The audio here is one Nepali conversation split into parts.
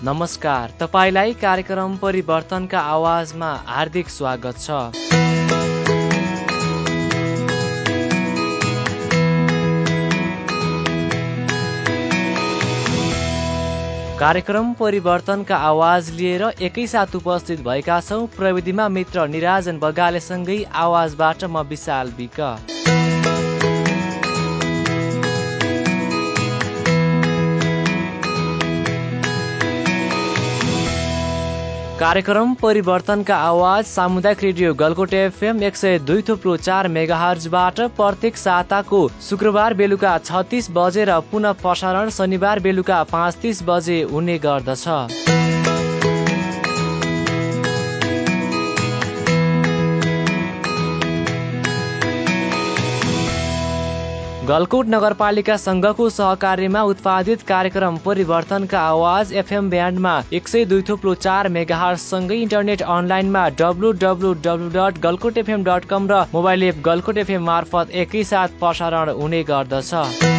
नमस्कार, तपाईलाई कार्यक्रम परिवर्तनका आवाजमा हार्दिक स्वागत छ। कार्यक्रम परिवर्तनका आवाज लिएर एकैसाथ उपस्थित भएका छौं। प्रविधिमा मित्र निराजन बगालेसँगै आवाजबाट म विशाल विक। कार्यक्रम परिवर्तनका आवाज सामुदायिक रेडियो गलकोट एफएम 102.4 मेगाहर्जबाट प्रत्येक साताको शुक्रबार बेलुका 36 बजे र पुनः प्रसारण शनिबार बेलुका 5:30 बजे हुने गर्दछ। गलकोट नगरपालिका संघको सहकार्यमा उत्पादित कार्यक्रम परिवर्तनका आवाज एफएम ब्यान्डमा 102.4 मेगाहर्ज सँगै इन्टरनेट अनलाइनमा www.galkotfm.com र मोबाइल एप गलकोट एफएम मार्फत एकैसाथ प्रसारण हुने गर्दछ।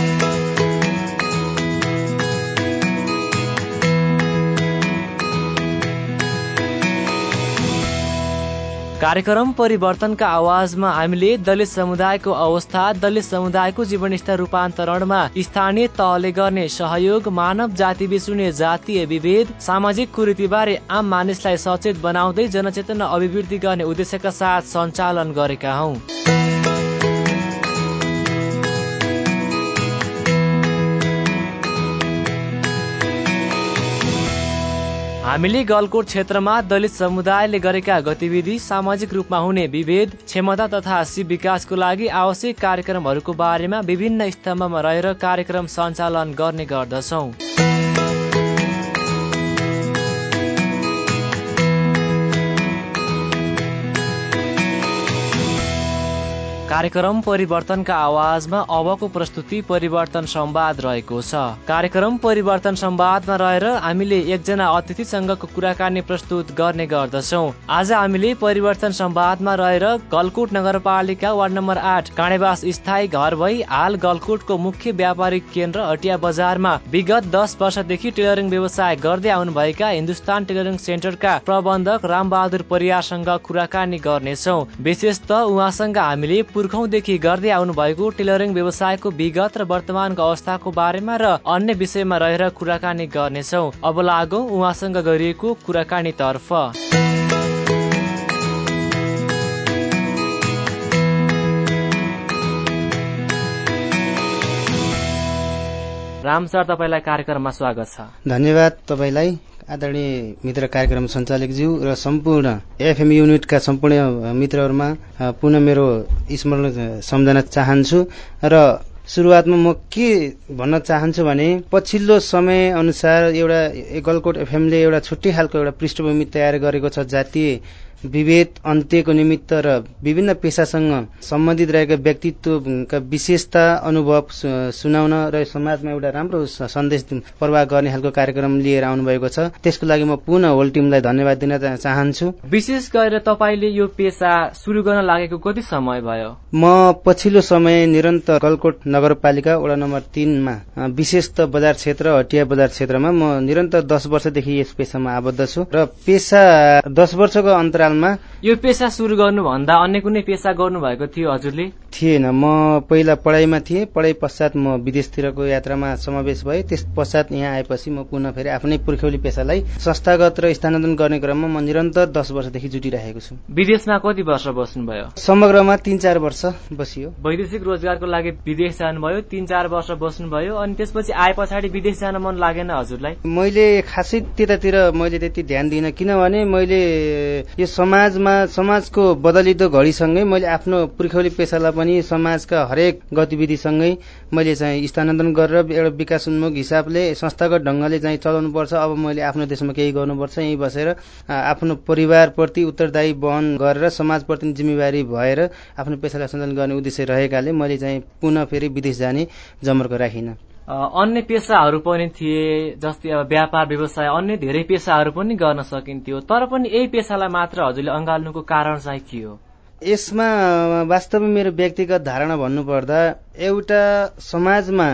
कार्यक्रम परिवर्तनका आवाजमा हामीले दलित समुदायको अवस्था, दलित समुदायको जीवनस्तर रूपान्तरणमा स्थानीय तहले गर्ने सहयोग, मानव जातिबीच हुने जातीय विभेद, सामाजिक कुरीतिबारे आम मानिसलाई सचेत बनाउँदै जनचेतना अभिवृद्धि गर्ने उद्देश्यका साथ सञ्चालन गरेका हौं। हामीले गलकोट क्षेत्रमा दलित समुदायले गरेका गतिविधि, सामाजिक रूपमा हुने विभेद, क्षमता तथा सिप विकासको लागि आवश्यक कार्यक्रमहरूको बारेमा विभिन्न स्तम्भमा रहेर कार्यक्रम सञ्चालन गर्ने गर्दछौं। कार्यक्रम परिवर्तनका आवाजमा अबको प्रस्तुति परिवर्तन संवाद रहेको छ। कार्यक्रम परिवर्तन संवादमा रहेर हामीले एकजना अतिथिसँगको कुराकानी प्रस्तुत गर्ने गर्दछौं। आज हामीले परिवर्तन संवादमा रहेर गलकोट नगरपालिका वार्ड नम्बर 8 काँडेबास स्थायी घर भई हाल गलकोटको मुख्य व्यापारिक केन्द्र हटिया बजारमा विगत 10 वर्षदेखि टेलरिङ व्यवसाय गर्दै आउनुभएका हिन्दुस्तान टेलरिङ सेन्टरका प्रबन्धक रामबहादुर परियारसँग कुराकानी गर्नेछौं। विशेष त उहाँसँग हामीले पुर्खौंदेखि गर्दै आउनुभएको टेलरिङ व्यवसायको विगत र वर्तमानको अवस्थाको बारेमा र अन्य विषयमा रहेर कुराकानी गर्नेछौं। अब लागौं उहाँसँग गरिएको कुराकानी तर्फ। राम सर, तपाईलाई कार्यक्रममा स्वागत छ। धन्यवाद तपाईलाई आदरणीय मित्र कार्यक्रम सञ्चालकज्यू र सम्पूर्ण एफएम युनिटका सम्पूर्ण मित्रहरूमा पुनः मेरो स्मरण सम्झन चाहन्छु। र सुरुवातमा म के भन्न चाहन्छु भने पछिल्लो समय अनुसार एउटा गलकोट एफएमले एउटा छुट्टै खालको एउटा पृष्ठभूमि तयार गरेको छ। जातीय विभेद अन्त्यको निमित्त र विभिन्न पेशासँग सम्बन्धित रहेका व्यक्तित्वका विशेषता अनुभव सुनाउन र समाजमा एउटा राम्रो सन्देश प्रवाह गर्ने खालको कार्यक्रम लिएर आउनुभएको छ। त्यसको लागि म पुनः होल टिमलाई धन्यवाद दिन चाहन्छु। विशेष गरेर तपाईले यो पेशा सुरु गर्न लागेको कति समय भयो? म पछिल्लो समय निरन्तर गलकोट नगरपालिका वडा नम्बर 3 मा विशेष त बजार क्षेत्र हटिया बजार क्षेत्रमा म निरन्तर 10 वर्षदेखि यस पेशामा आबद्ध छु। र पेशा 10 वर्षको अन्तराल यो पेशा सुरु गर्नुभन्दा अन्य कुनै पेशा गर्नुभएको थियो हजुरले? थिएन। म पहिला पढाइमा थिएँ। पढाइ पश्चात म विदेशतिरको यात्रामा समावेश भएँ। त्यस पश्चात यहाँ आएपछि म पुनः फेरि आफ्नै पुर्ख्यौली पेशालाई संस्थागत र स्थानान्तरण गर्ने क्रममा म निरन्तर 10 वर्षदेखि जुटिरहेको छु। विदेशमा कति वर्ष बस्नुभयो? समग्रमा 3-4 वर्ष बसियो। वैदेशिक रोजगारको लागि विदेश जानुभयो, 3-4 वर्ष बस्नुभयो, अनि त्यसपछि आए पछाडि विदेश जान मन लागेन हजुरलाई? मैले खासै त्यतातिर मैले त्यति ध्यान दिइनँ, किनभने मैले यो समाजको बदलिदो घडीसँगै मैले आफ्नो पुर्ख्यौली पेशालाई पनि समाजका हरेक गतिविधिसँगै मैले चाहिँ स्थानान्तरण गरेर एउटा विकासोन्मुख हिसाबले संस्थागत ढंगले चाहिँ चलाउनु पर्छ। अब मैले आफ्नो देशमा केही गर्नुपर्छ, यही बसेर आफ्नो परिवारप्रति उत्तरदायी वहन गरेर समाजप्रति जिम्मेवारी भएर आफ्नो पेशालाई सञ्चालन गर्ने उद्देश्य रहेकाले मैले चाहिँ पुनः फेरि विदेश जाने जमर्को राखिन। अन्य पेशाहरू पनि थिए, जस्तै अब व्यापार व्यवसाय, अन्य धेरै पेशाहरू पनि गर्न सकिन्थ्यो, तर पनि यही पेशालाई मात्र हजुरले अँगाल्नुको कारण चाहिँ के हो? यसमा वास्तवमा मेरो व्यक्तिगत धारणा भन्नुपर्दा एउटा समाजमा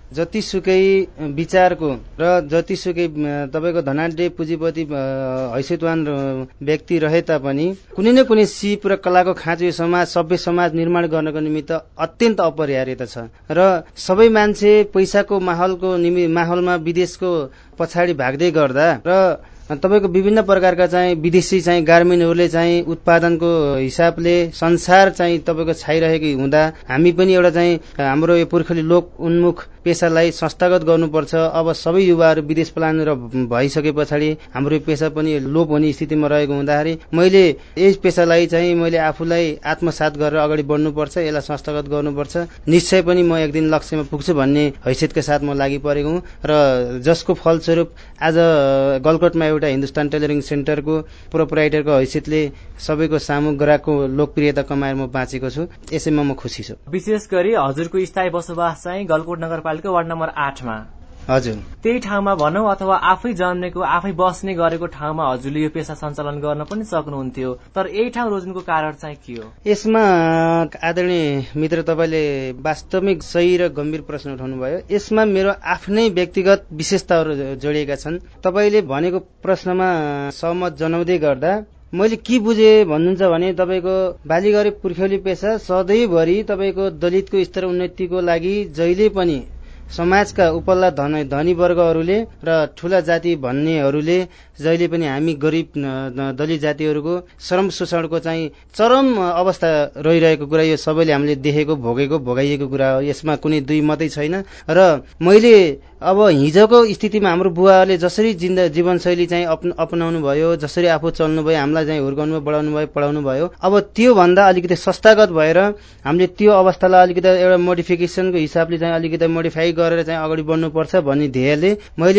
जतिसुकै विचारको र जतिसुकै तपाईँको धनाढ्य पुँजीपति हैसियतवान व्यक्ति रहे तापनि कुनै न कुनै सिप र कलाको खाँचो यो समाज सभ्य समाज निर्माण गर्नको निमित्त अत्यन्त अपरिहार्य छ र सबै मान्छे पैसाको माहौलमा विदेशको पछाडि भाग्दै गर्दा र तपाईको विभिन्न प्रकारका चाहिँ विदेशी चाहिँ गार्मेन्टहरूले चाहिँ उत्पादनको हिसाबले संसार चाहिँ तपाईको छाइरहेको हुँदा हामी पनि एउटा चाहिँ हाम्रो यो पुर्खली लोक उन्मुख पेसालाई संस्थागत गर्नुपर्छ। अब सबै युवाहरू विदेश पलायन भइसके पछाडि हाम्रो पेसा पनि लोप हुने स्थितिमा रहेको हुँदाखेरि मैले यस पेसालाई चाहिँ मैले आफूलाई आत्मसात गरेर अगाडि बढ्नुपर्छ, यसलाई संस्थागत गर्नुपर्छ, निश्चय पनि म एक दिन लक्ष्यमा पुग्छु भन्ने हैसियतका साथ म लागि परेको हुँ र जसको फलस्वरूप आज गलकोटमा एउटा हिन्दुस्तान टेलरिङ सेन्टरको प्रोप्राइटरको हैसियतले सबैको सामु ग्राहकको लोकप्रियता कमाएर म बाँचेको छु। यसैमा म खुसी छु। विशेष गरी हजुरको स्थायी बसोबास चाहिँ गलकोट नगरपालिका वार्ड नम्बर 8 मा। हजुर, त्यही ठाउँमा भनौं अथवा आफै जन्मेको आफै बस्ने गरेको ठाउँमा हजुरले यो पेसा सञ्चालन गर्न पनि सक्नुहुन्थ्यो, तर यही ठाउँ रोज्नुको कारण चाहिँ के हो? यसमा आदरणीय मित्र तपाईले वास्तविक सही र गम्भीर प्रश्न उठाउनु भयो। यसमा मेरो आफ्नै व्यक्तिगत विशेषताहरू जोडिएका छन्। तपाईले भनेको प्रश्नमा सहमत जनाउँदै गर्दा मैले के बुझे भन्नुहुन्छ भने तपाईको बालीगरे पुर्ख्यौली पेसा सधैँभरि तपाईको दलितको स्तर उन्नतिको लागि जहिले पनि समाजका उपल्ला धनी वर्गहरूले र ठूला जाति भन्नेहरूले जहिले पनि हामी गरिब दलित जातिहरूको श्रम शोषणको चाहिँ चरम अवस्था रहिरहेको कुरा यो सबैले हामीले देखेको भोगाइएको कुरा हो। यसमा कुनै दुई मतै छैन र मैले अब हिजोको स्थितिमा हाम्रो बुवाहरूले जसरी जीवनशैली चाहिँ अपनाउनु भयो, जसरी आफू चल्नु भयो, हामीलाई चाहिँ हुर्काउनु भयो, बढाउनु भयो, पढाउनु भयो, अब त्यो भन्दा अलिकति संस्थागत भएर हामीले त्यो अवस्थालाई अलिकति एउटा मोडिफिकेसनको हिसाबले चाहिँ अलिकति मोडिफाई गरेर चाहिँ अगाडि बढ्नुपर्छ भन्ने ध्येयले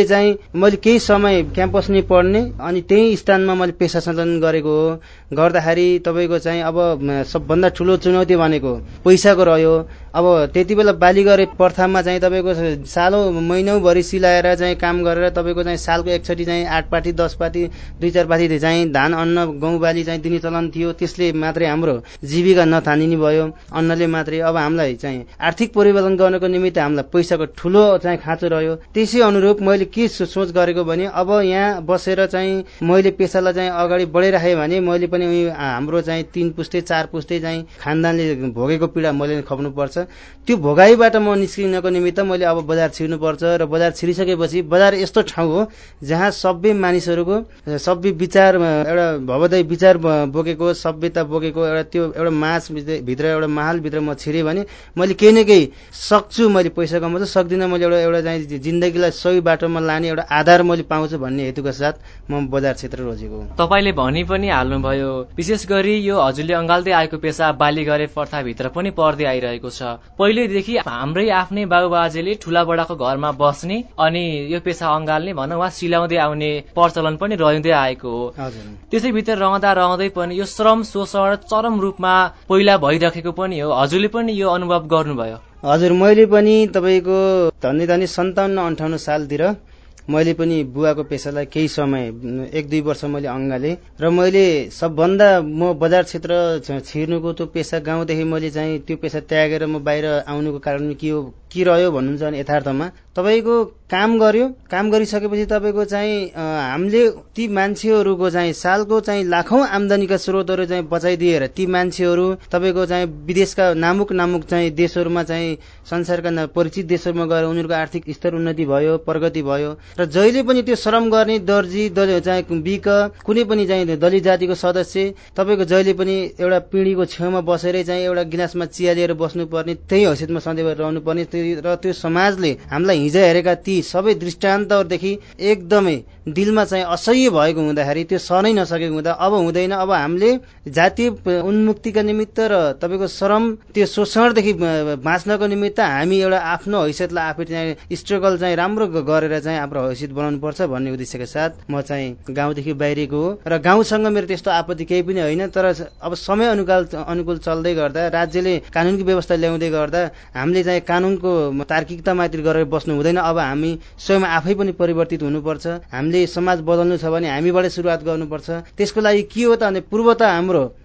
मैले केही समय क्याम्पस नै पढ्ने अनि त्यही स्थानमा मैले पेसा सञ्चालन गरेको हो। गर्दाखेरि तपाईको चाहिँ अब सबभन्दा ठूलो चुनौती भनेको पैसाको रह्यो। अब त्यति बेला बालीगरे प्रथामा चाहिँ तपाईको सालौं महिनौभरि सिलाएर चाहिँ काम गरेर तपाईको चाहिँ सालको एकचोटि चाहिँ 8 पाटी 10 पाटी 2-4 पाटी चाहिँ धान अन्न गहुँ बाली चाहिँ दिने चलन थियो। त्यसले मात्रै हाम्रो जीविका नथानिने भयो, अन्नले मात्रै। अब हामीलाई चाहिँ आर्थिक परिवर्तन गर्नको निमित्त हामीलाई पैसाको ठूलो चाहिँ खाँचो रह्यो। त्यसै अनुरूप मैले के सोच गरेको भने अब यहाँ बसेर चाहिँ मैले पेसालाई चाहिँ अगाडि बढाइराखेँ भने मैले पनि हाम्रो चाहिँ 3 पुस्ते 4 पुस्ते चाहिँ खानदानले भोगेको पीडा मैले खप्नुपर्छ। त्यो भोगाईबाट म निस्किनको निमित्त मैले अब बजार छिर्नुपर्छ र बजार छिरिसकेपछि बजार यस्तो ठाउँ हो जहाँ सबै मानिसहरूको सबै विचार एउटा भवदय विचार बोकेको सभ्यता बोकेको एउटा त्यो एउटा मास भित्र एउटा महलभित्र म छिरेँ भने मैले केही न केही सक्छु, मैले पैसा कमाउँछु, सक्दिनँ मैले एउटा चाहिँ जिन्दगीलाई सही बाटोमा लाने एउटा आधार मैले पाउँछु भन्ने हेतुका साथ म बजार क्षेत्र रोजेको हुँ। तपाईले भनि पनि हाल्नुभयो विशेष गरी यो हजुरले अंगाल्दै आएको पेसा बालीगरे प्रथाभित्र पनि पर्दै आइरहेको छ। पहिलेदेखि हाम्रै आफ्नै बाबुबाजेले ठूला बडाको घरमा बस्ने अनि यो पेसा अंगाल्ने भनौं वा सिलाउँदै आउने प्रचलन पनि रहँदै आएको हो। त्यसैभित्र रहँदै पनि यो श्रम शोषण चरम रूपमा पहिला भइरहेको पनि हो। हजुरले पनि यो अनुभव गर्नुभयो? हजुर, मैले पनि तपाईको धनी 57-58 सालतिर मैले पनि बुवाको पेसालाई केही समय 1-2 वर्ष मैले अंगाले र मैले सबभन्दा म बजार क्षेत्र छिर्नुको त्यो पेसा गाउँदेखि मैले चाहिँ त्यो पेसा त्यागेर म बाहिर आउनुको कारण के रह्यो भन्नुहुन्छ भने यथार्थमा तपाईको काम गरिसकेपछि तपाईको चाहिँ हामीले ती मान्छेहरूको चाहिँ सालको चाहिँ लाखौं आम्दानीका स्रोतहरू चाहिँ बचाइदिएर ती मान्छेहरू तपाईको चाहिँ विदेशका नामुक चाहिँ देशहरूमा चाहिँ संसारका परिचित देशहरूमा गएर उनीहरूको आर्थिक स्तर उन्नति भयो, प्रगति भयो र जहिले पनि त्यो श्रम गर्ने दर्जी चाहिँ बिक कुनै पनि चाहिँ दलित जातिको सदस्य तपाईको जहिले पनि एउटा पिँढीको छेउमा बसेरै चाहिँ एउटा गिलासमा चिया लिएर बस्नुपर्ने, त्यही हैसियतमा सधैँ रहनुपर्ने र त्यो समाजले हामीलाई हिजो हेरेका ती सबै दृष्टान्तहरूदेखि एकदमै दिलमा चाहिँ असह्य भएको हुँदाखेरि त्यो सहनै नसकेको हुँदा अब हुँदैन, अब हामीले जातीय उन्मुक्तिका निमित्त र तपाईको श्रम त्यो शोषणदेखि बाँच्नको निमित्त हामी एउटा आफ्नो हैसियतलाई आफै चाहिँ स्ट्रगल चाहिँ राम्रो गरेर चाहिँ आफ्नो हैसियत बनाउनु पर्छ भन्ने उद्देश्यका साथ म चाहिँ गाउँदेखि बाहिरको हो र गाउँसँग मेरो त्यस्तो आपत्ति केही पनि होइन। तर अब समय अनुकूल चल्दै गर्दा राज्यले कानूनको व्यवस्था ल्याउँदै गर्दा हामीले चाहिँ कानूनको तार्किकता मात्र गरेर बस्नु हुँदैन। अब हामी स्वयं आफै पनि परिवर्तित हुनुपर्छ। हामीले समाज बदल्नु छ भने हामीबाटै सुरुवात गर्नुपर्छ। त्यसको लागि के हो त भने पूर्व त हाम्रो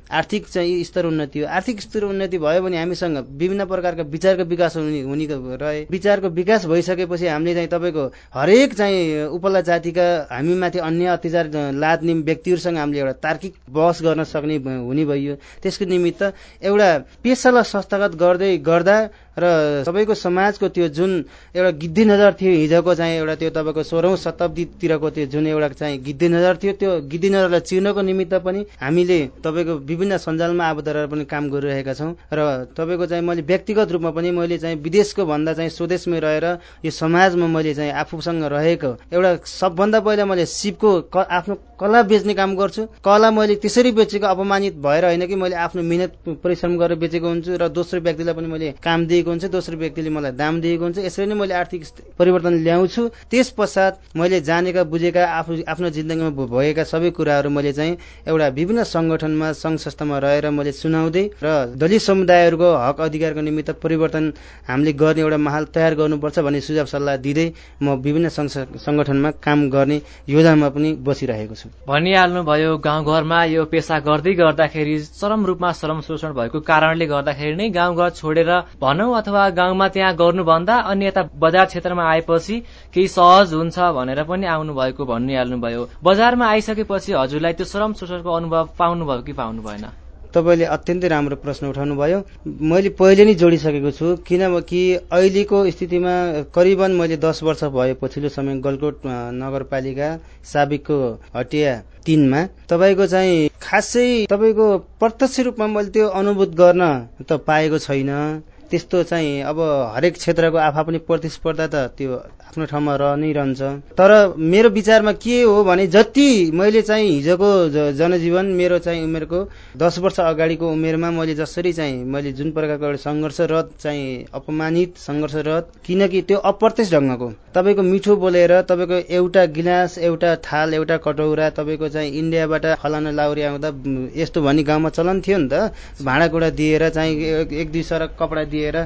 आर्थिक चाहिँ स्तर उन्नति हो। आर्थिक स्तर उन्नति भयो भने हामीसँग विभिन्न प्रकारका विचारको विकास हुने रहे। विचारको विकास भइसकेपछि हामीले चाहिँ तपाईँको हरेक चाहिँ उपल्ला जातिका हामीमाथि अन्य अत्याचार लाद्ने व्यक्तिहरूसँग हामीले एउटा तार्किक बहस गर्न सक्ने हुने भइयो। त्यसको निमित्त एउटा पेसालाई संस्थागत गर्दा र सबैको समाजको त्यो जुन एउटा गिद्धि नजर थियो हिजोको चाहिँ एउटा त्यो तपाईँको 16औं शताब्दीतिरको त्यो जुन एउटा चाहिँ गिद्धि नजर थियो, त्यो गिद्धि नजरलाई चिर्नको निमित्त पनि हामीले तपाईँको विभिन्न सञ्जालमा आबद्ध रहेर पनि काम गरिरहेका छौँ। र तपाईँको चाहिँ मैले व्यक्तिगत रूपमा पनि मैले चाहिँ विदेशको भन्दा चाहिँ स्वदेशमै रहेर यो समाजमा मैले चाहिँ आफूसँग रहेको एउटा सबभन्दा पहिला मैले सिपको आफ्नो कला बेच्ने काम गर्छु। कला मैले त्यसरी बेचेको अपमानित भएर होइन कि मैले आफ्नो मेहनत परिश्रम गरेर बेचेको हुन्छु र दोस्रो व्यक्तिलाई पनि मैले काम दिएको हुन्छ, दोस्रो व्यक्तिले मलाई दाम दिएको हुन्छ। यसरी नै मैले आर्थिक परिवर्तन ल्याउँछु। त्यस पश्चात मैले जानेका बुझेका आफ्नो जिन्दगीमा भएका सबै कुराहरू मैले चाहिँ एउटा विभिन्न संगठनमा संघ संस्थामा रहेर मैले सुनाउँदै र दलित समुदायहरूको हक अधिकारको निमित्त परिवर्तन हामीले गर्ने एउटा माहौल तयार गर्नुपर्छ भन्ने सुझाव सल्लाह दिँदै म विभिन्न संगठनमा काम गर्ने योजनामा पनि बसिरहेको छु। भनिहाल्नुभयो गाउँघरमा यो पेसा गर्दै गर्दाखेरि चरम रूपमा श्रम शोषण भएको कारणले गर्दाखेरि नै गाउँघर छोडेर भनौँ अथवा गाउँमा त्यहाँ गर्नुभन्दा अन्य यता बजार क्षेत्रमा आएपछि केही सहज हुन्छ भनेर पनि आउनुभएको भनिहाल्नुभयो। बजारमा आइसकेपछि हजुरलाई त्यो श्रम शोषणको अनुभव पाउनुभयो कि पाउनु भएन? तपाईँले अत्यन्तै राम्रो प्रश्न उठाउनु भयो। मैले पहिले नै जोडिसकेको छु, किनकि अहिलेको स्थितिमा करिबन मैले 10 वर्ष भयो पछिल्लो समय गलकोट नगरपालिका साबिकको हटिया 3 मा तपाईँको चाहिँ खासै तपाईँको प्रत्यक्ष रूपमा मैले त्यो अनुभूत गर्न त पाएको छैन। त्यस्तो चाहिँ अब हरेक क्षेत्रको आफआफ्नै प्रतिस्पर्धा त त्यो आफ्नो ठाउँमा रहन्छ। तर मेरो विचारमा के हो भने जति मैले चाहिँ हिजोको जनजीवन मेरो चाहिँ उमेरको 10 वर्ष अगाडिको उमेरमा मैले जसरी चाहिँ मैले जुन प्रकारको एउटा सङ्घर्षरत चाहिँ अपमानित सङ्घर्षरत, किनकि त्यो अप्रत्यक्ष ढङ्गको तपाईँको मिठो बोलेर तपाईँको एउटा गिलास एउटा थाल एउटा कटौरा तपाईँको चाहिँ इन्डियाबाट फलाना लाउरी आउँदा यस्तो भन्ने गाउँमा चलन थियो नि त। भाँडाकुँडा दिएर चाहिँ एक दुई सरक कपडा दिएर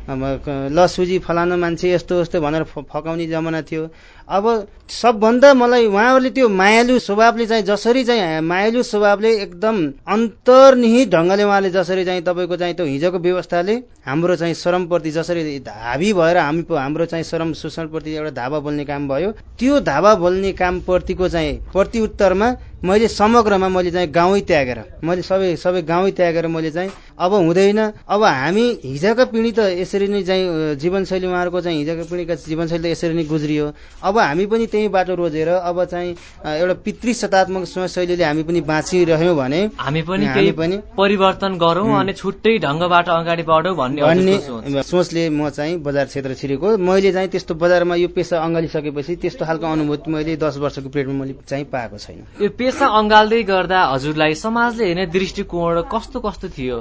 ल सुजी फलाना मान्छे यस्तो यस्तो भनेर फकाउने जमाना थियो। अब सबभन्दा मलाई उहाँहरूले त्यो मायालु स्वभावले चाहिँ जसरी चाहिँ मायालु स्वभावले एकदम अन्तर्निहित ढङ्गले उहाँले जसरी चाहिँ तपाईँको चाहिँ त्यो हिजोको व्यवस्थाले हाम्रो चाहिँ श्रमप्रति जसरी धाबी भएर हाम्रो चाहिँ श्रम शोषणप्रति एउटा धावा बोल्ने काम भयो, त्यो धावा बोल्ने काम प्रतिको चाहिँ प्रत्युत्तरमा मैले समग्रमा मैले चाहिँ गाउँै त्यागेर मैले सबै गाउँै त्यागेर मैले चाहिँ अब हुँदैन, अब हामी हिजोका पिँढी त यसरी नै चाहिँ जीवनशैली उहाँहरूको चाहिँ हिजोका पिँढीका जीवनशैली त यसरी नै गुज्रियो। अब हामी पनि त्यही बाटो रोजेर अब चाहिँ एउटा पितृ सत्तात्मक शैलीले हामी पनि बाँचिरह्यौँ भने हामी पनि परिवर्तन गरौँ अनि छुट्टै ढङ्गबाट अगाडि बढौँ भन्ने सोचले म चाहिँ बजार क्षेत्र छिरेको। मैले चाहिँ त्यस्तो बजारमा यो पेसा अँगालिसकेपछि त्यस्तो खालको अनुभूति मैले 10 वर्षको पिरियडमा मैले चाहिँ पाएको छैन। यो पेसा अँगाल्दै गर्दा हजुरलाई समाजले हेर्ने दृष्टिकोण कस्तो कस्तो थियो?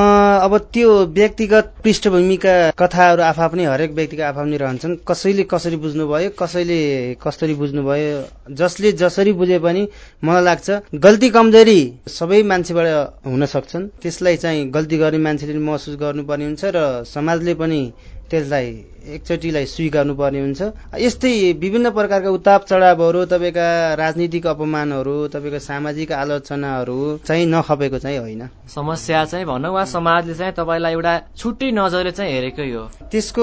अब त्यो व्यक्तिगत पृष्ठभूमिका कथाहरू आफआफ्नै हरेक व्यक्तिका आफआफ्नै रहन्छन्। कसैले कसरी बुझ्नुभयो, कसैले कसरी बुझ्नुभयो, जसले जसरी बुझे पनि मलाई लाग्छ गल्ती कमजोरी सबै मान्छेबाट हुन सक्छन्। त्यसलाई चाहिँ गल्ती गर्ने मान्छेले महसुस गर्नुपर्ने हुन्छ र समाजले पनि त्यसलाई एकचोटिलाई स्वीकार्नु पर्ने हुन्छ। यस्तै विभिन्न प्रकारका उताप चढावहरू, तपाईँका राजनीतिक अपमानहरू, तपाईँको सामाजिक आलोचनाहरू चाहिँ नखपेको चाहिँ होइन। समस्या चाहिँ भनौँ वा समाजले चाहिँ तपाईँलाई एउटा छुट्टै नजरले चाहिँ हेरेकै हो। त्यसको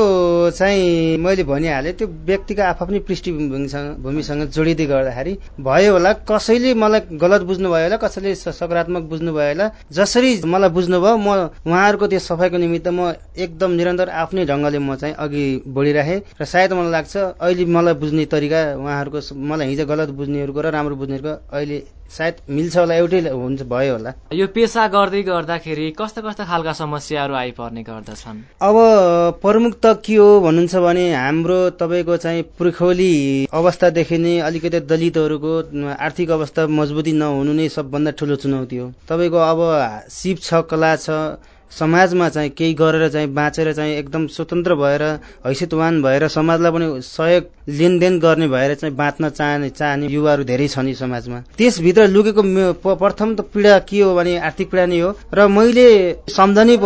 चाहिँ मैले भनिहालेँ त्यो व्यक्तिको आफआफ्नै पृष्ठभूमिसँग जोडिँदै गर्दाखेरि भयो होला। कसैले मलाई गलत बुझ्नुभयो होला, कसैले सकारात्मक बुझ्नुभयो होला। जसरी मलाई बुझ्नुभयो म उहाँहरूको त्यो सफाइको निमित्त म एकदम निरन्तर आफ्नै ढङ्गले म चाहिँ अघि बढिराखेँ र सायद मलाई लाग्छ अहिले मलाई बुझ्ने तरिका उहाँहरूको मलाई हिजो गलत बुझ्नेहरूको र राम्रो बुझ्नेहरूको अहिले सायद मिल्छ होला, एउटै हुन्छ भयो होला। यो पेसा गर्दै गर्दाखेरि कस्ता कस्ता खालका समस्याहरू आइपर्ने गर्दछन्? अब प्रमुख त के हो भन्नुहुन्छ भने हाम्रो तपाईँको चाहिँ पुर्खौली अवस्थादेखि नै अलिकति दलितहरूको आर्थिक अवस्था मजबुती नहुनु नै सबभन्दा ठुलो चुनौती हो। तपाईँको अब सिप छ, कला छ, समाजमा चाहिँ केही गरेर चाहिँ बाँचेर चाहिँ एकदम स्वतन्त्र भएर हैसियतवान भएर समाजलाई पनि सहयोग लेनदेन गर्ने भएर चाहिँ बाँच्न चाहने युवाहरू धेरै छन् यो समाजमा। त्यसभित्र लुकेको प्रथम त पीडा के हो भने आर्थिक पीडा नै हो र मैले सम्झनै पर्छ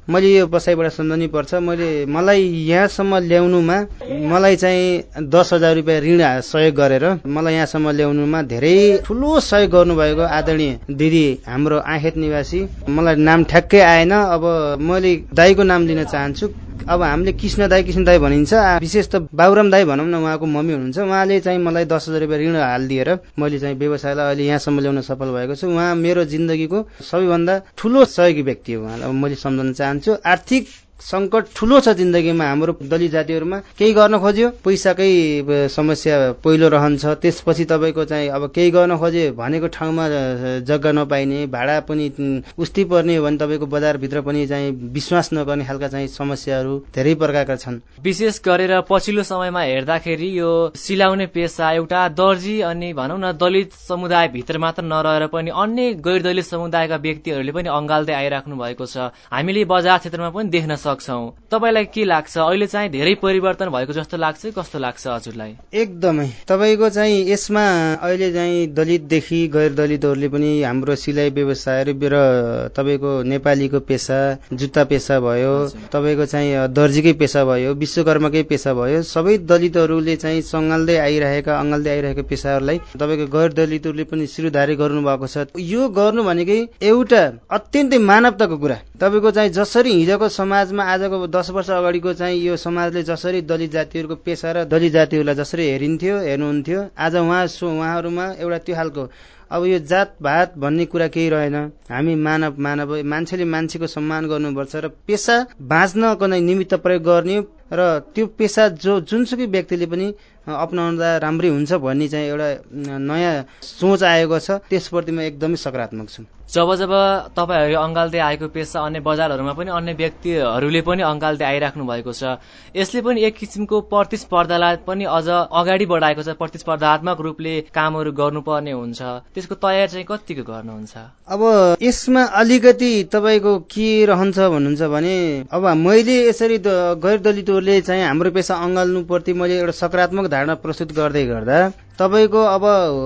मैले यो बसाइबाट सम्झनै पर्छ। मलाई यहाँसम्म ल्याउनुमा मलाई चाहिँ 10,000 रुपियाँ ऋण सहयोग गरेर मलाई यहाँसम्म ल्याउनुमा धेरै ठुलो सहयोग गर्नुभएको आदरणीय दिदी हाम्रो आँखेत निवासी, मलाई नाम ठ्याक्कै आएन, अब मैले दाईको नाम लिन चाहन्छु। अब हामीले कृष्ण दाई भनिन्छ, विशेष त बाबुराम दाई भनौँ न, उहाँको मम्मी हुनुहुन्छ। उहाँले चाहिँ मलाई 10,000 रुपियाँ ऋण हालिदिएर मैले चाहिँ व्यवसायलाई अहिले यहाँसम्म ल्याउन सफल भएको छु। उहाँ मेरो जिन्दगीको सबैभन्दा ठुलो सहयोगी व्यक्ति हो उहाँलाई। अब मैले सम्झन चाहन्छु, आर्थिक संकट ठुलो छ जिन्दगीमा हाम्रो दलित जातिहरुमा। केही गर्न खोज्यो पैसाकै समस्या पहिलो रहन्छ, त्यसपछि तपाईको चाहिँ अब केही गर्न खोजे भनेको ठाउँमा जग्गा नपाइने, भाडा पनि उस्तै पर्ने हो भने तपाईको बजार भित्र पनि चाहिँ विश्वास नगर्ने खालका चाहिँ समस्याहरू धेरै प्रकारका छन्। विशेष गरेर पछिल्लो समयमा हेर्दाखेरि यो सिलाउने पेशा एउटा दर्जी अनि भनौं न दलित समुदाय भित्र मात्र नरहेर पनि अन्य गैर दलित समुदायका व्यक्तिहरूले पनि अंगाल्दै आइराख्नु भएको छ। हामीले बजार क्षेत्रमा पनि देख्न सक्छौं। तपाईलाई के लाग्छ, अहिले चाहिँ धेरै परिवर्तन भएको जस्तो लाग्छ, कस्तो लाग्छ हजुरलाई? एकदमै तपाईको चाहिँ यसमा अहिले चाहिँ दलितदेखि गैर दलितहरूले पनि हाम्रो सिलाइ व्यवसायहरू र तपाईको नेपालीको पेशा, जुत्ता पेशा भयो, तपाईको चाहिँ दर्जीकै पेशा भयो, विश्वकर्माकै पेशा भयो, सबै दलितहरूले चाहिँ अंगाल्दै आइरहेका पेशाहरूलाई तपाईको गैर दलितहरूले पनि शिरधारी गर्नु भएको छ। यो गर्नु भनेकै एउटा अत्यन्तै मानवताको कुरा। तपाईको चाहिँ जसरी हिजोको समाजमा आजको 10 वर्ष अगाडिको चाहिँ यो समाजले जसरी दलित जातिहरूको पेशा र दलित जातिहरूलाई जसरी हेर्नुहुन्थ्यो, आज उहाँहरूमा एउटा त्यो खालको अब यो जात भात भन्ने कुरा केही रहेन। हामी मानव मान्छेले मान्छेको सम्मान गर्नुपर्छ र पेशा बाँच्नको निमित्त प्रयोग गर्ने र त्यो पेशा जुनसुकै व्यक्तिले पनि अपनाउँदा राम्रै हुन्छ भन्ने चाहिँ एउटा नयाँ सोच आएको छ। त्यसप्रति म एकदमै सकारात्मक छु। जब तपाईहरु अंगाल्दै आएको पेशा अन्य बजारहरूमा पनि अन्य व्यक्तिहरूले पनि अंगाल्दै आइराख्नु भएको छ, यसले पनि एक किसिमको प्रतिस्पर्धालाई पनि अझ अगाडि बढाएको छ। प्रतिस्पर्धात्मक रूपले कामहरू गर्नुपर्ने हुन्छ, त्यसको तयारी चाहिँ कतिको गर्नुहुन्छ? अब यसमा अलिकति तपाईको के रहन्छ भन्नुहुन्छ भने, अब मैले यसरी गैर दलितहरूले चाहिँ हाम्रो पेशा अंगाल्नु प्रति मैले एउटा सकारात्मक धारणा प्रस्तुत गर्दै गर्दा तपाईको अब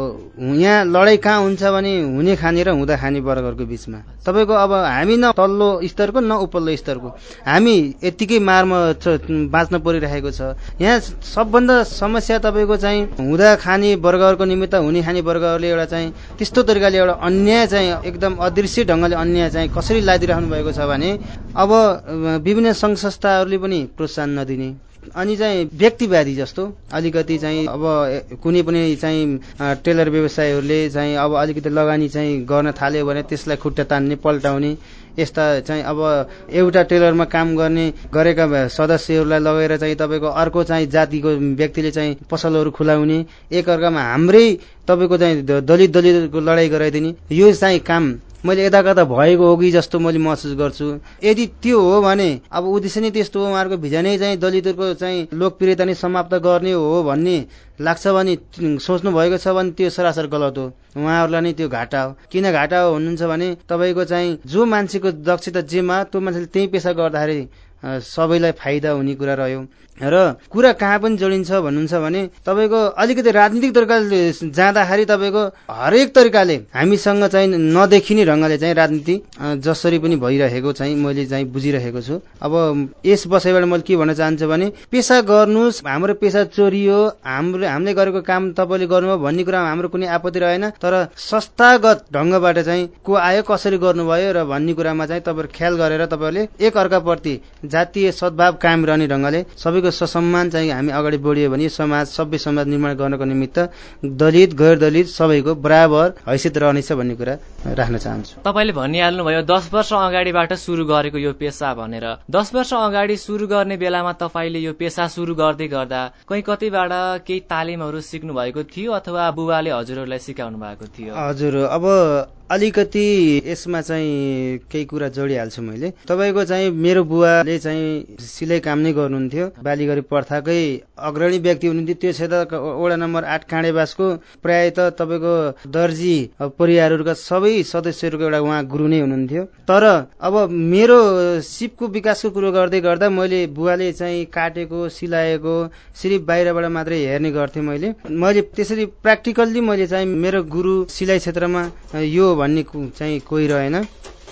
यहाँ लडाई कहाँ हुन्छ भने हुने खाने र हुँदा खाने वर्गहरूको बीचमा। तपाईको अब हामी न तल्लो स्तरको न उपल्लो स्तरको, हामी यतिकै मारमा बाँच्न परिरहेको छ। यहाँ सबभन्दा समस्या तपाईको चाहिँ हुँदा खाने वर्गहरूको निमित्त हुने खाने वर्गहरूले एउटा चाहिँ त्यस्तो तरिकाले एउटा अन्याय चाहिँ एकदम अदृश्य ढंगले अन्याय चाहिँ कसरी लादिराख्नु भएको छ भने, अब विभिन्न संघ संस्थाहरूले पनि प्रोत्साहन नदिने, अनि चाहिँ व्यक्तिवादी जस्तो अलिकति चाहिँ अब कुनै पनि चाहिँ टेलर व्यवसायहरूले चाहिँ अब अलिकति लगानी चाहिँ गर्न थाल्यो भने त्यसलाई खुट्टा तान्ने, पल्टाउने, यस्ता चाहिँ अब एउटा टेलरमा काम गरेका सदस्यहरूलाई लगेर चाहिँ तपाईको अर्को चाहिँ जातिको व्यक्तिले चाहिँ पसलहरू खुलाउने, एकअर्कामा हाम्रै तपाईको चाहिँ दलितको लडाई गराइदिने, यो चाहिँ काम मैले यदाकदा भएको हो कि जस्तो मैले महसुस गर्छु। यदि त्यो हो भने अब उद्देश्य नै त्यस्तो हो, उहाँहरूको भिजनै चाहिँ दलितहरूको चाहिँ लोकप्रियता नै समाप्त गर्ने हो भन्ने लाग्छ भने, सोच्नु भएको छ भने त्यो सरासर गलत हो। उहाँहरूलाई नै त्यो घाटा हो। किन घाटा हो भन्नुहुन्छ भने तपाईको चाहिँ जो मान्छेको दक्षता जेमा त्यो मान्छेले त्यही पेशा गर्दाखेरि सबैलाई फाइदा हुने कुरा रह्यो। र कुरा कहाँ पनि जोडिन्छ भन्नुहुन्छ भने तपाईको अलिकति राजनीतिक तरिकाले जाँदाखेरि तपाईको हरेक तरिकाले हामीसँग चाहिँ नदेखिने ढंगले चाहिँ राजनीति जसरी पनि भइरहेको चाहिँ मैले चाहिँ बुझिरहेको छु। अब यस बसाइबाट मैले के भन्न चाहन्छु भने, पेशा गर्नुस्, हाम्रो पेशा चोरियो, हामीले गरेको काम तपाईले गर्नुभयो भन्ने कुरामा हाम्रो कुनै आपत्ति रहेन, तर संस्थागत ढंगबाट चाहिँ को आयो, कसरी गर्नुभयो र भन्ने कुरामा चाहिँ तपाईहरु ख्याल गरेर तपाईहरुले एक अर्काप्रति जातीय सद्भाव कायम रहने ढंगले सबैको ससम्मान चाहिँ हामी अगाडि बढियो भने सभ्य समाज निर्माण गर्नको निमित्त दलित गैर दलित सबैको बराबर हैसियत रहनेछ भन्ने कुरा राख्न चाहन्छु। तपाईले भनिहाल्नुभयो 10 वर्ष अगाडिबाट सुरु गरेको यो पेशा भनेर। 10 वर्ष अगाडि सुरु गर्ने बेलामा तपाईले यो पेशा सुरु गर्दै गर्दा कतैबाट केही तालिमहरू सिक्नु भएको थियो अथवा बुबाले हजुरहरूलाई सिकाउनु भएको थियो? हजुर, अब अलिकति यसमा चाहिँ केही कुरा जोडिहाल्छु मैले। तपाईको चाहिँ मेरो बुवाले चाहिँ सिलाइ काम नै गर्नुहुन्थ्यो, बालीगढी प्रथाकै अग्रणी व्यक्ति हुनुहुन्थ्यो। त्यो क्षेत्र वडा नम्बर 8 काँडेबासको प्राय त तपाईको दर्जी परिवारहरूका सबै सदस्यहरूको एउटा उहाँ गुरु नै हुनुहुन्थ्यो। तर अब मेरो सिपको विकासको कुरो गर्दै गर्दा मैले बुवाले चाहिँ काटेको सिलाएको सिर्फ बाहिरबाट मात्रै हेर्ने गर्थेँ। मैले त्यसरी प्र्याक्टिकल्ली मैले चाहिँ मेरो गुरु सिलाइ क्षेत्रमा यो भन्ने चाहिँ कोही रहेन।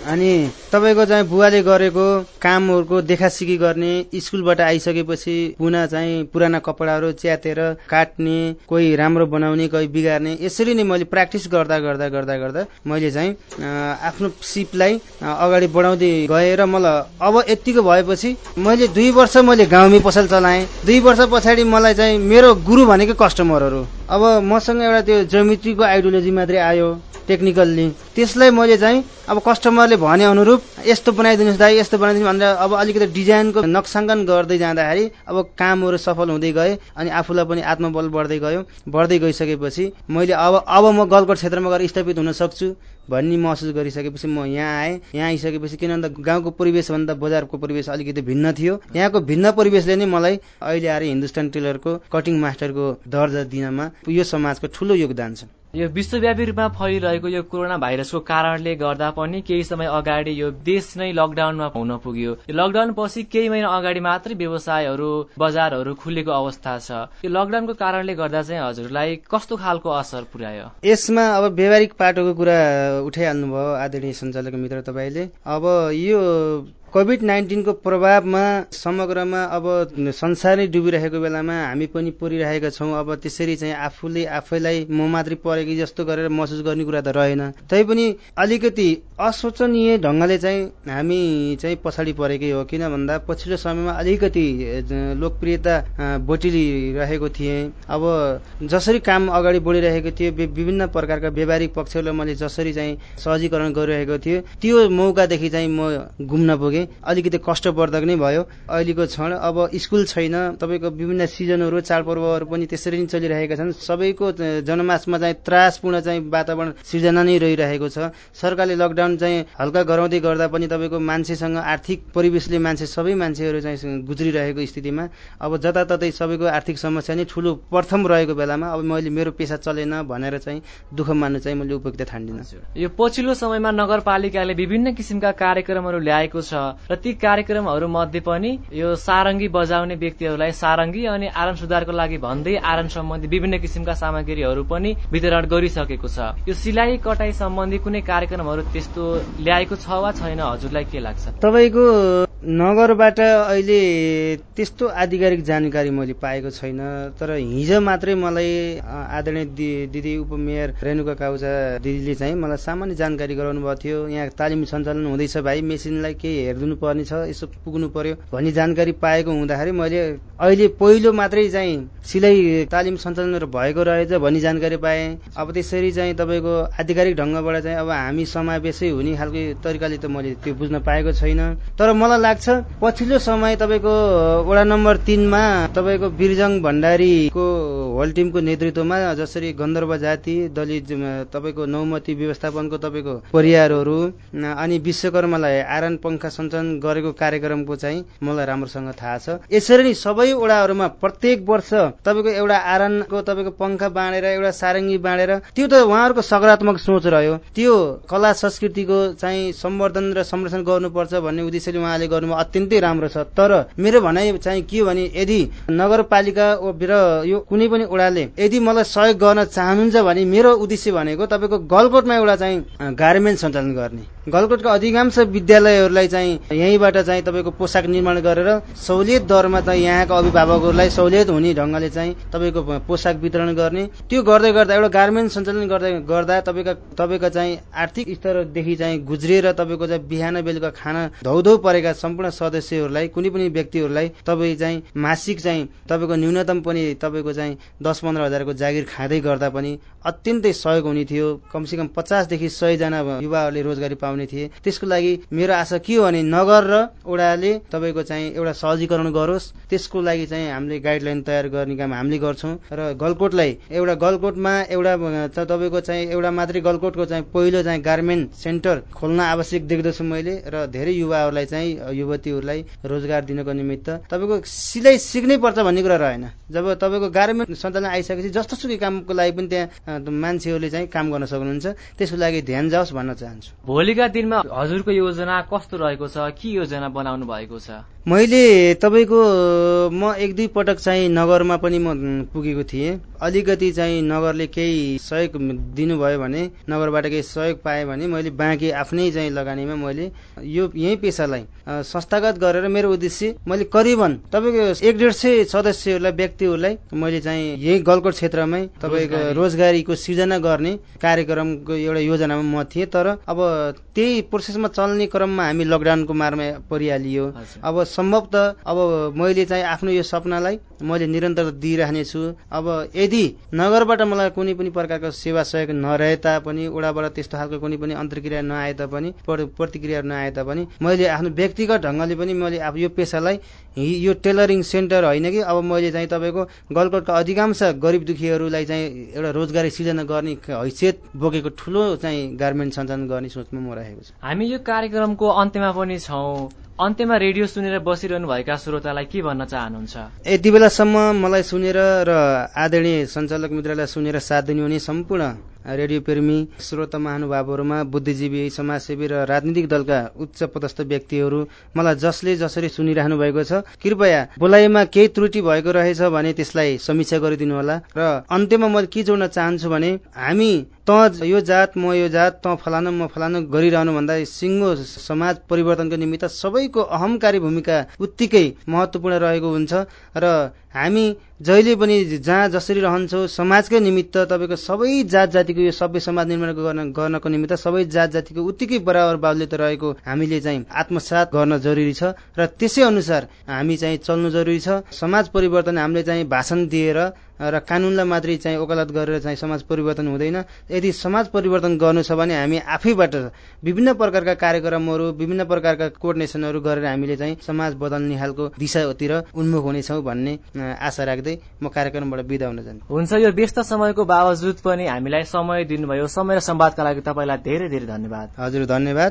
अनि तपाईँको चाहिँ बुवाले गरेको कामहरूको देखासिकी गर्ने, स्कुलबाट आइसकेपछि पुनः चाहिँ पुराना कपडाहरू च्यातेर काट्ने, कोही राम्रो बनाउने, कोही बिगार्ने, यसरी नै मैले प्र्याक्टिस गर्दा गर्दा गर्दा गर्दा मैले चाहिँ आफ्नो सिपलाई अगाडि बढाउँदै गएँ र मलाई अब यतिको भएपछि मैले 2 वर्ष मैले गाउँमै पसल चलाएँ। 2 वर्ष पछाडि मलाई चाहिँ मेरो गुरु भनेको कस्टमरहरू। अब मसँग एउटा त्यो ज्योमेट्रीको आइडियोलोजी मात्रै आयो टेक्निकल्ली, त्यसलाई मैले चाहिँ अब कस्टमरले भने अनुरूप यस्तो बनाइदिनुहोस् दाइ, यस्तो बनाइदिनु भनेर अब अलिकति डिजाइनको नक्साङ्कन गर्दै जाँदाखेरि अब कामहरू सफल हुँदै गए अनि आफूलाई पनि आत्मबल बढ्दै गयो। बढ्दै गइसकेपछि मैले अब म गलकोट क्षेत्रमा गएर स्थापित हुन सक्छु भन्ने महसुस गरिसकेपछि म यहाँ आएँ। यहाँ आइसकेपछि किन भन्दा गाउँको परिवेशभन्दा बजारको परिवेश अलिकति भिन्न थियो। यहाँको भिन्न परिवेशले नै मलाई अहिले आएर हिन्दुस्तान टेलरको कटिङ मास्टरको दर्जा दिनमा यो समाजको ठूलो योगदान छ। यो विश्वव्यापी रूपमा फैलिरहेको यो कोरोना भाइरसको कारणले गर्दा पनि केही समय अगाडि यो देश नै लकडाउनमा हुन पुग्यो। यो लकडाउन पछि केही महिना अगाडि मात्रै व्यवसायहरू बजारहरू खुलेको अवस्था छ। यो लकडाउनको कारणले गर्दा चाहिँ हजुरलाई कस्तो खालको असर पुर्यायो? यसमा अब व्यवहारिक पाटोको कुरा उठाइहाल्नु भयो आदरणीय सञ्चालक मित्र तपाईले। अब यो कोभिड-19 को प्रभावमा समग्रमा अब संसार नै डुबिरहेको बेलामा हामी पनि परिरहेका छौं। अब त्यसरी चाहिँ आफूले आफैलाई म मात्रै परेकी जस्तो गरेर महसुस गर्ने कुरा त रहेन। तैपनि अलिकति अशोचनीय ढंगले चाहिँ हामी चाहिँ पछाडि परेकै हो। किन भन्दा पछिल्लो समयमा अलिकति लोकप्रियता बटिरहेको थिए। अब जसरी काम अगाडि बढिरहेको थियो, विभिन्न प्रकारका व्यावहारिक पक्षहरूलाई मैले जसरी चाहिँ सहजीकरण गरिरहेको थियो, त्यो मौकादेखि चाहिँ म गुम्न पुगे। अलिकति कष्टवर्धक नै भयो। अहिलेको क्षण अब स्कुल छैन, तपाईको विभिन्न सिजनहरू चाडपर्वहरू पनि त्यसरी नै चलिरहेका छन्। सबैको जनमासमा चाहिँ त्रासपूर्ण चाहिँ वातावरण सिर्जना नै रहिरहेको छ। सरकारले लकडाउन चाहिँ हल्का गराउँदै गर्दा पनि तपाईको मान्छेसँग आर्थिक परिवेशले सबै मान्छेहरू चाहिँ गुज्रिरहेको स्थितिमा अब जताततै सबैको आर्थिक समस्या नै ठूलो प्रथम रहेको बेलामा अब मैले मेरो पेशा चलेन भनेर चाहिँ दुःख मान्नु चाहिँ मैले उपयुक्त ठान्दिन। यो पछिल्लो समयमा नगरपालिकाले विभिन्न किसिमका कार्यक्रमहरू ल्याएको छ र ती कार्यक्रमहरू मध्ये पनि यो सारङ्गी बजाउने व्यक्तिहरूलाई सारङ्गी अनि आरन सुधारको लागि भन्दै आरन सम्बन्धी विभिन्न किसिमका सामग्रीहरू पनि वितरण गरिसकेको छ। यो सिलाइ कटाई सम्बन्धी कुनै कार्यक्रमहरू त्यस्तो ल्याएको छ वा छैन, हजुरलाई के लाग्छ? तपाईको नगरबाट अहिले त्यस्तो आधिकारिक जानकारी मैले पाएको छैन। तर हिजो मात्रै मलाई आदरणीय दिदी उपमेयर रेणुका काउजा दिदीले चाहिँ मलाई सामान्य जानकारी गराउनु भएको थियो। यहाँ तालिम सञ्चालन हुँदैछ भाइ, मेसिनलाई केही हेरिदिनु पर्ने छ, यसो पुग्नु पर्यो भन्ने जानकारी पाएको हुँदाखेरि मैले अहिले पहिलो मात्रै चाहिँ सिलाइ तालिम सञ्चालन भएको रहेछ भन्ने जानकारी पाएँ। अब त्यसरी चाहिँ तपाईको आधिकारिक ढंगबाट चाहिँ अब हामी समावेशै हुने खालको तरिकाले त मैले त्यो बुझ्न पाएको छैन। तर मलाई लाग्छ पछिल्लो समय तपाईको वडा नम्बर 3 मा तपाईको बिरजङ भण्डारीको होल टिमको नेतृत्वमा जसरी गन्धर्व जाति दलित तपाईको नौमती व्यवस्थापनको तपाईको परिवारहरू अनि विश्वकर्मालाई आरन पंखा सञ्चालन गरेको कार्यक्रमको चाहिँ मलाई राम्रोसँग थाहा छ। यसरी नै सबै वडाहरूमा प्रत्येक वर्ष तपाईको एउटा आरनको तपाईको पंखा बाँडेर एउटा सारङ्गी बाँडेर, त्यो त उहाँहरूको सकारात्मक सोच रह्यो। त्यो कला संस्कृतिको चाहिँ सम्वर्धन र संरक्षण गर्नुपर्छ भन्ने उद्देश्यले उहाँले गर्नुभयो, अत्यन्तै राम्रो छ। तर मेरो भनाइ चाहिँ के हो भने यदि नगरपालिका र यो कुनै पनि वडाले यदि मलाई सहयोग गर्न चाहनुहुन्छ भने मेरो उद्देश्य भनेको तपाईको गलकोटमा एउटा चाहिँ गार्मेन्ट सञ्चालन गर्ने। गलकोटका अधिकांश विद्यालयहरूलाई चाहिँ यहीँबाट चाहिँ तपाईको पोसाक निर्माण गरेर सहुलियत दरमा चाहिँ यहाँका अभिभावकहरूलाई सहुलियत हुने ढंगले चाहिँ तपाईको पोसाक वितरण गर्ने। त्यो गर्दै गर्दा एउटा गार्मेन्ट सञ्चालन गर्दा तपाईका चाहिँ आर्थिक स्तरदेखि चाहिँ गुज्रिएर तपाईको चाहिँ बिहान बेलुका खाना धौधौ परेका सम्पूर्ण सदस्यहरूलाई कुनै पनि व्यक्तिहरूलाई तपाईँ चाहिँ मासिक चाहिँ तपाईको न्यूनतम पनि तपाईको चाहिँ 10-15 हजारको जागिर खाँदै गर्दा पनि अत्यन्तै सहयोग हुने थियो। कमसेकम 50 देखि 100 जना युवाहरूले रोजगारी पाउने थिए। त्यसको लागि मेरो आशा के हो भने नगर र वडाले तपाईको चाहिँ एउटा सहजीकरण गरोस्। त्यसको लागि चाहिँ हामीले गाइडलाइन तयार गर्ने काम हामीले गर्छौं र गलकोटलाई एउटा गलकोटमा एउटा तपाईको चाहिँ एउटा मात्रै गलकोटको चाहिँ पहिलो चाहिँ गार्मेन्ट सेन्टर खोल्न आवश्यक देख्दछु मैले र धेरै युवाहरूलाई चाहिँ युवतीहरूलाई रोजगार दिनको निमित्त तपाईको सिलाइ सिक्नै पर्छ भन्ने कुरा रहेन। जब तपाईको गार्मेन्ट सञ्चालन आइसकेपछि जस्तोसुकै कामको लागि पनि त्यहाँ मान्छेहरूले चाहिँ काम गर्न सक्नुहुन्छ। त्यसको लागि ध्यान जाओस् भन्न चाहन्छु। भोलिका दिनमा हजुरको योजना कस्तो रहेको छ? के योजना बनाउनु भएको छ? मैले तपाईँको म 1-2 पटक चाहिँ नगरमा पनि म पुगेको थिएँ। अलिकति चाहिँ नगरले केही सहयोग दिनुभयो भने, नगरबाट केही सहयोग पाएँ भने मैले बाँकी आफ्नै चाहिँ लगानीमा मैले यही पेसालाई संस्थागत गरेर मेरो उद्देश्य मैले करिबन तपाईँको 150 सदस्यहरूलाई, व्यक्तिहरूलाई मैले चाहिँ यही गलकोट क्षेत्रमै तपाईँको रोजगारीको सृजना गर्ने कार्यक्रमको एउटा योजनामा म थिएँ। तर अब त्यही प्रोसेसमा चल्ने क्रममा हामी लकडाउनको मारमा परिहालियो। अब सम्भवतः अब मैले चाहिँ आफ्नो यो सपनालाई मैले निरन्तर दिइराख्नेछु। अब यदि नगरबाट मलाई कुनै पनि प्रकारको सेवा सहयोग नरहे तापनि, वडाबाट त्यस्तो खालको कुनै पनि अन्तर्क्रिया नआए तापनि, प्रतिक्रिया नआए तापनि, मैले आफ्नो व्यक्तिगत ढङ्गले पनि मैले अब यो पेसालाई यो टेलरिङ सेन्टर होइन कि अब मैले चाहिँ तपाईँको गलकोटका अधिकांश गरिब दुखीहरूलाई चाहिँ एउटा रोजगारी सृजना गर्ने हैसियत बोकेको ठुलो चाहिँ गार्मेन्ट सञ्चालन गर्ने सोचमा म रहेको छु। हामी यो कार्यक्रमको अन्त्यमा पनि छौँ। अन्त्यमा रेडियो सुनेर बसिरहनु भएका श्रोतालाई के भन्न चाहनुहुन्छ? यति बेलासम्म मलाई सुनेर र आदरणीय सञ्चालक मित्रलाई सुनेर साथ दिनुहुने सम्पूर्ण रेडियो प्रेमी श्रोता महानुभावहरूमा बुद्धिजीवी, समाजसेवी र राजनीतिक दलका उच्च पदस्थ व्यक्तिहरू मलाई जसले जसरी सुनिराख्नु भएको छ, कृपया बोलाइमा केही त्रुटि भएको रहेछ भने त्यसलाई समीक्षा गरिदिनु होला। र अन्त्यमा म के जोड्न चाहन्छु भने, हामी त यो जात म यो जात, त फलानु म फलानु गरिरहनु भन्दा सिङ्गो समाज परिवर्तनको निमित्त सबैको अहमकारी भूमिका उत्तिकै महत्त्वपूर्ण रहेको हुन्छ। र हामी जहिले पनि जहाँ जसरी रहन्छौँ समाजकै निमित्त तपाईँको सबै जात जातिको यो सभ्य समाज निर्माण गर्नको निमित्त सबै जात जातिको उत्तिकै बराबर बाहुल्यता रहेको हामीले चाहिँ आत्मसात गर्न जरुरी छ र त्यसै अनुसार हामी चाहिँ चल्नु जरुरी छ। समाज परिवर्तन हामीले चाहिँ भाषण दिएर र कानुनलाई मात्रै चाहिँ वकालत गरेर चाहिँ समाज परिवर्तन हुँदैन। यदि समाज परिवर्तन गर्नु छ भने हामी आफैबाट विभिन्न प्रकारका कार्यक्रमहरू, विभिन्न प्रकारका कोअर्डिनेसनहरू गरेर हामीले चाहिँ समाज बदल्ने खालको दिशातिर उन्मुख हुनेछौँ भन्ने आशा राख्दै म कार्यक्रमबाट बिदा हुन चाहन्छु। हुन्छ, यो व्यस्त समयको बावजुद पनि हामीलाई समय दिनुभयो। समय र संवादका लागि तपाईँलाई धेरै धेरै धन्यवाद। हजुर, धन्यवाद।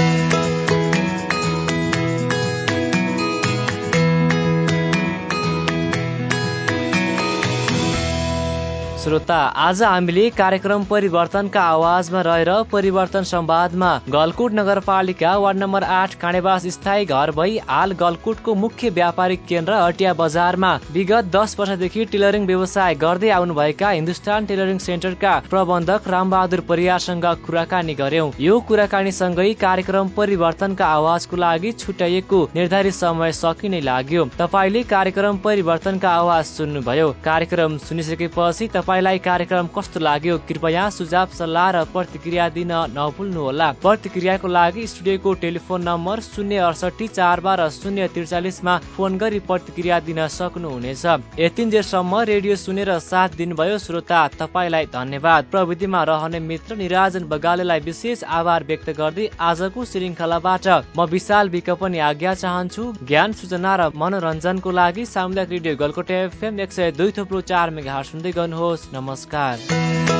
श्रोता, आज हामीले कार्यक्रम परिवर्तनका आवाजमा रहेर परिवर्तन संवादमा गलकुट नगरपालिका वार्ड नम्बर 8 काँडेबास स्थायी घर भई हाल गलकुटको मुख्य व्यापारिक केन्द्र हटिया बजारमा विगत 10 वर्षदेखि टेलरिङ व्यवसाय गर्दै आउनुभएका हिन्दुस्तान टेलरिङ सेन्टरका प्रबन्धक रामबहादुर परियारसँग कुराकानी गर्यौं। यो कुराकानीसँगै कार्यक्रम परिवर्तनका आवाजको लागि छुट्याइएको निर्धारित समय सकिनै लाग्यो। तपाईले कार्यक्रम परिवर्तनका आवाज सुन्नुभयो। कार्यक्रम सुनिसकेपछि तपाईलाई कार्यक्रम कस्तो लाग्यो कृपया सुझाव, सल्लाह र प्रतिक्रिया दिन नभुल्नुहोला। प्रतिक्रियाको लागि स्टुडियोको टेलिफोन नम्बर 068 412 043 मा फोन गरी प्रतिक्रिया दिन सक्नुहुनेछ। यतिन्जेलसम्म रेडियो सुनेर साथ दिनुभयो श्रोता, तपाईलाई धन्यवाद। प्रविधिमा रहने मित्र निराजन बगालेलाई विशेष आभार व्यक्त गर्दै आजको श्रृङ्खलाबाट म विशाल विक पनि आज्ञा चाहन्छु। ज्ञान, सूचना र मनोरञ्जनको लागि सामुदायिक रेडियो गलकोट FM 102.4 मेगाहर्ज सुन्दै गर्नुहोस्। नमस्कार।